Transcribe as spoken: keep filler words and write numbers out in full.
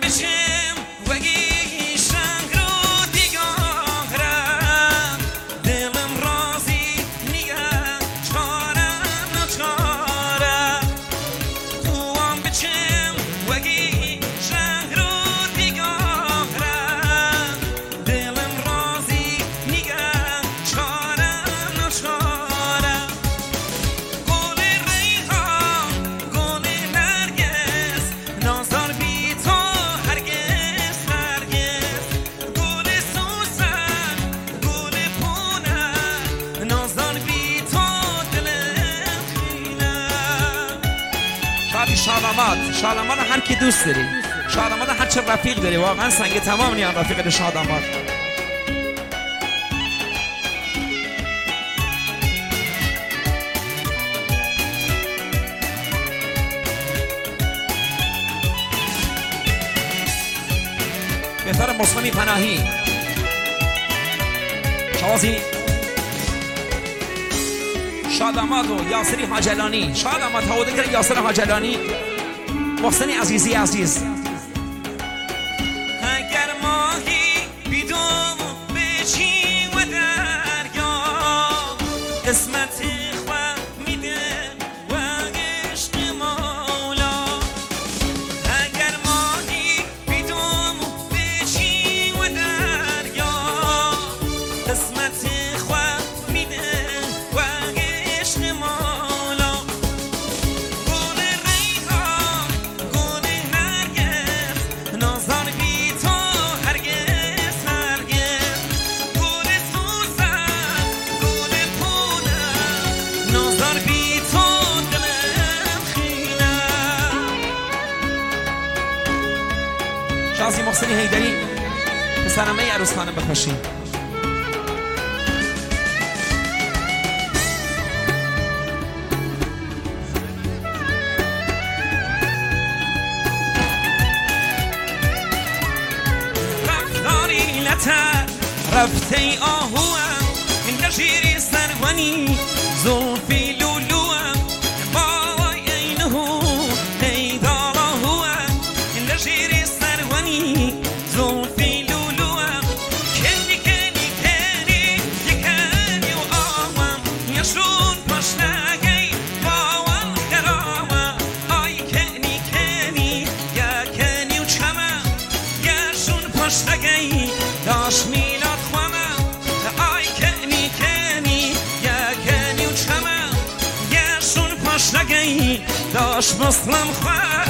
شاداماد شاداماد هر کی دوست داری، شاداماد هر چه رفیق داری، واقعا سنگ تمام نیان رفیق شاداماد. بهتر مسلمی پناهی شوازی شاداماد و یاسری حاجلانی، شاداماد هوده کرد یاسر حاجلانی، محسن عزیزی عزیز. اگر ماهی بیدوم بچی و دریا قسمت خواه میده و عشق مولا. اگر ماهی بیدوم بچی و دریا قسمت خواه میده و عشق مولا. گل ریحان گل نرگس نازان بی تو هرگز هرگز. گل سوسن گل پونم نازان بی تو دلم خیلم. شازی محسنی حیدری پسرمه عروس خانم بخوشی. رفتاری لطر رفته آهوام این نشیری سروانی زلفی لولوام بای اینهو پیدار آهوام این نشیری سروانی زلفی لولوام. کنی کنی کنی یکنی و آوام یشون پشنگی باوام درامم. آی کنی کنی یکنی و چمم یشون پشنگی داش میلاد خوامم. آی کنی کنی یکنی و چمم یشون پشنگی داش مسلم خوام.